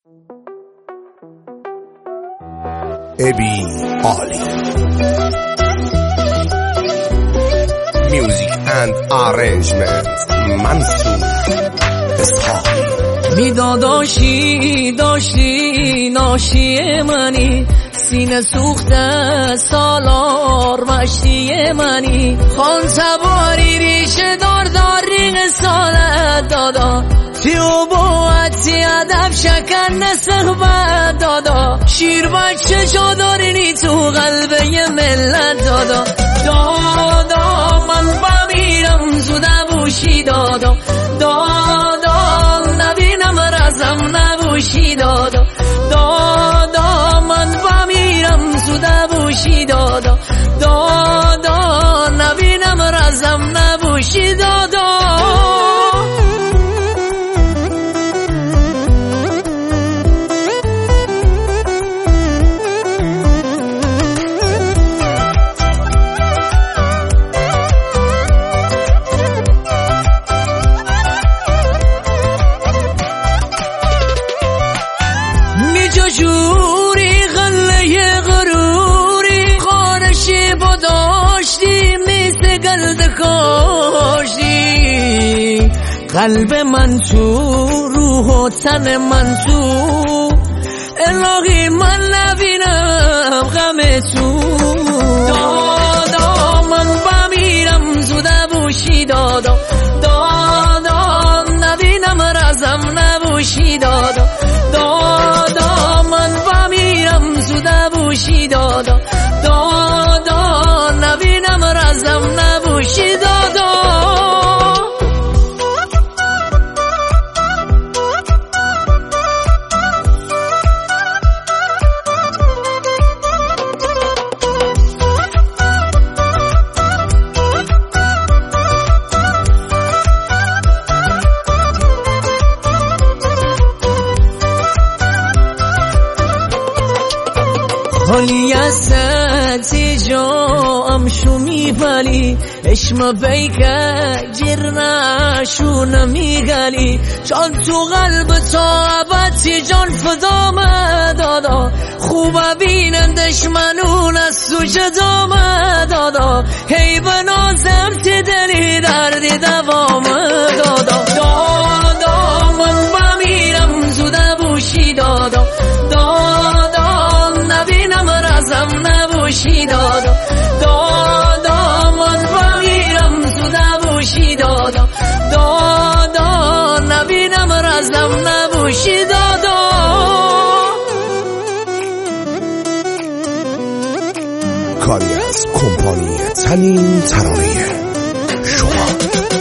ابی عالی میوزیک اند آرنجمنت منصور اسحاقی. میداداشی داشتی ناشی منی، سینه سوخته سالار مشتی منی، خان سواری ریشه دار ریغ سالت دادا، تیو باعتی ادب شکن نسخبت دادا، شیر بچه جا دارینی تو قلبه ی ملت دادا، دادا من بمیرم زوده بوشی دادا، دادا نبینم رزم نبوشی دادا، دادا من بمیرم زوده بوشی دادا، دادا نبینم رزم نبوشی دادا. جوری غله غروری خارشی با داشتی میز گلد کاشتی، قلب من تو روح و تن من تو، الهی من نبینم غم تو، دادا من بمیرم زوده بوشی دادا، دادا نبینم رزم نبوشی دادا، دادا من بمیرم زوده بوشی دادا، دادا نبینم رزم نبوشی دادا. حالی اساتی جا امشو میپلی، اشم بیکه جیر نشو نمیگلی، جان تو قلب تا ابدی جان فدام دادا، خوب بینم دشمنون از تو جدام دادا، هی بنازم تی دلی دردی دوام دادا، دادا من بمیرم زوده بوشی دادا، دادا نبینم رزم نبوشی دادا، دادا من بمیرم زوده بوشی دادا، دادا نبینم رزم نبوشی دادا. کاری از کمپانی تنین ترانه شما.